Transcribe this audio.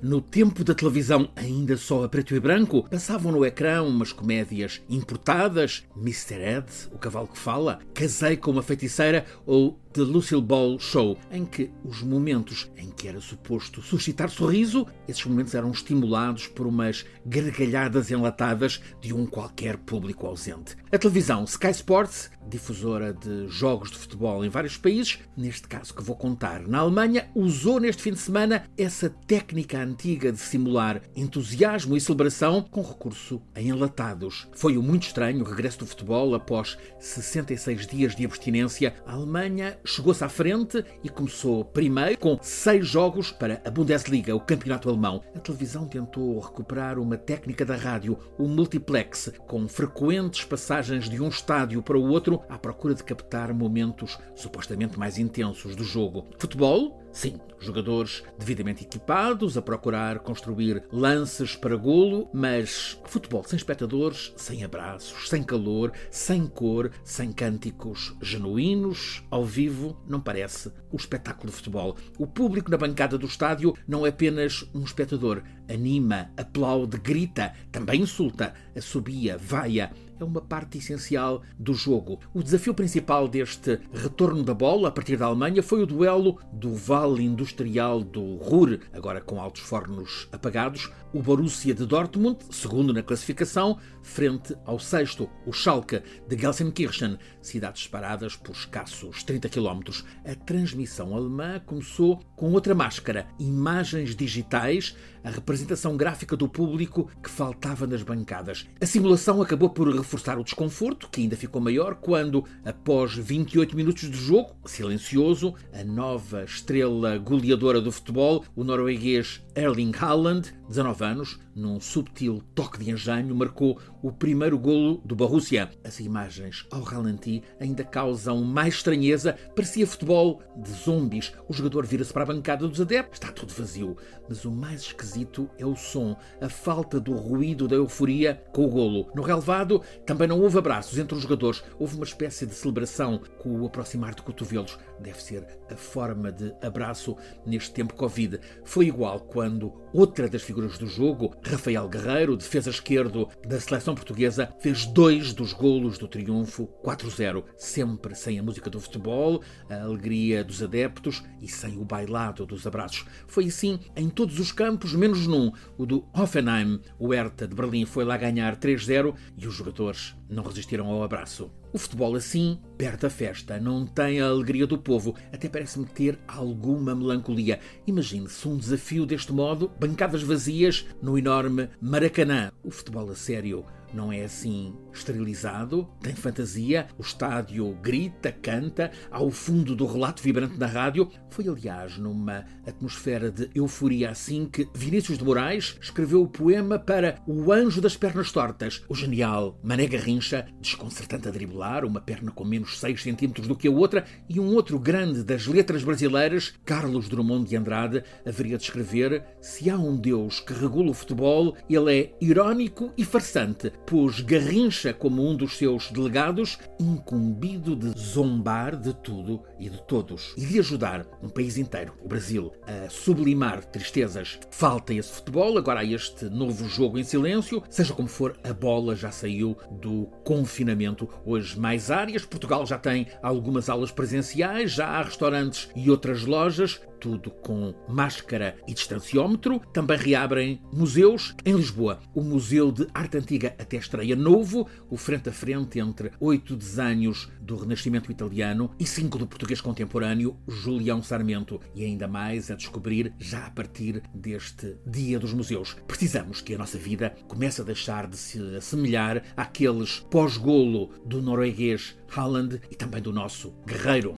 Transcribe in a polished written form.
No tempo da televisão ainda só a preto e branco, passavam no ecrã umas comédias importadas, Mr. Ed, o cavalo que fala, Casei com uma feiticeira ou The Lucille Ball Show, em que os momentos em que era suposto suscitar sorriso, esses momentos eram estimulados por umas gargalhadas enlatadas de um qualquer público ausente. A televisão Sky Sports, difusora de jogos de futebol em vários países, neste caso que vou contar na Alemanha, usou neste fim de semana essa técnica antiga de simular entusiasmo e celebração com recurso a enlatados. Foi um muito estranho regresso do futebol após 66 dias de abstinência. A Alemanha chegou-se à frente e começou primeiro com 6 jogos para a Bundesliga, o campeonato alemão. A televisão tentou recuperar uma técnica da rádio, o multiplex, com frequentes passagens de um estádio para o outro à procura de captar momentos supostamente mais intensos do jogo. Futebol? Sim, jogadores devidamente equipados a procurar construir lances para golo, mas futebol sem espectadores, sem abraços, sem calor, sem cor, sem cânticos genuínos, ao vivo, não parece o espetáculo de futebol. O público na bancada do estádio não é apenas um espectador. Anima, aplaude, grita, também insulta, assobia, vaia. É uma parte essencial do jogo. O desafio principal deste retorno da bola a partir da Alemanha foi o duelo do Vale Industrial do Ruhr, agora com altos fornos apagados, o Borussia de Dortmund, segundo na classificação, frente ao sexto, o Schalke de Gelsenkirchen, cidades separadas por escassos 30 km. A transmissão alemã começou com outra máscara, imagens digitais, a representação gráfica do público que faltava nas bancadas. A simulação acabou por reforçar o desconforto, que ainda ficou maior quando, após 28 minutos de jogo, silencioso, a nova estrela goleadora do futebol, o norueguês Erling Haaland, 19 anos, num subtil toque de engenho, marcou o primeiro golo do Borussia. As imagens ao ralenti ainda causam mais estranheza. Parecia futebol de zombies. O jogador vira-se para a bancada dos adeptos. Está tudo vazio. Mas o mais esquisito é o som, a falta do ruído da euforia com o golo. No relvado também não houve abraços entre os jogadores. Houve uma espécie de celebração com o aproximar de cotovelos. Deve ser a forma de abraço neste tempo Covid. Foi igual quando outra das figuras do jogo, Rafael Guerreiro, defesa esquerdo da seleção portuguesa, fez 2 dos golos do triunfo, 4-0, sempre sem a música do futebol, a alegria dos adeptos e sem o bailado dos abraços. Foi assim em todos os campos, menos num, o do Hoffenheim. O Hertha de Berlim foi lá ganhar 3-0 e os jogadores não resistiram ao abraço. O futebol assim perde a festa, não tem a alegria do povo, até parece-me ter alguma melancolia. Imagine-se um desafio deste modo, bancadas vazias no enorme Maracanã. O futebol a sério não é assim esterilizado, tem fantasia, o estádio grita, canta, ao fundo do relato vibrante da rádio. Foi, aliás, numa atmosfera de euforia assim que Vinícius de Moraes escreveu o poema para O Anjo das Pernas Tortas. O genial Mané Garrincha, desconcertante a driblar, uma perna com menos 6 centímetros do que a outra, e um outro grande das letras brasileiras, Carlos Drummond de Andrade, haveria de escrever: se há um Deus que regula o futebol, ele é irónico e farsante, pôs Garrincha como um dos seus delegados, incumbido de zombar de tudo e de todos e de ajudar um país inteiro, o Brasil, a sublimar tristezas. Falta esse futebol, agora há este novo jogo em silêncio. Seja como for, a bola já saiu do confinamento. Hoje mais áreas, Portugal já tem algumas aulas presenciais, já há restaurantes e outras lojas, tudo com máscara e distanciómetro. Também reabrem museus. Em Lisboa, o Museu de Arte Antiga até estreia novo, o frente a frente entre 8 desenhos do Renascimento italiano e 5 do português contemporâneo, Julião Sarmento. E ainda mais a descobrir já a partir deste Dia dos Museus. Precisamos que a nossa vida comece a deixar de se assemelhar àqueles pós-golo do norueguês Haaland e também do nosso Guerreiro.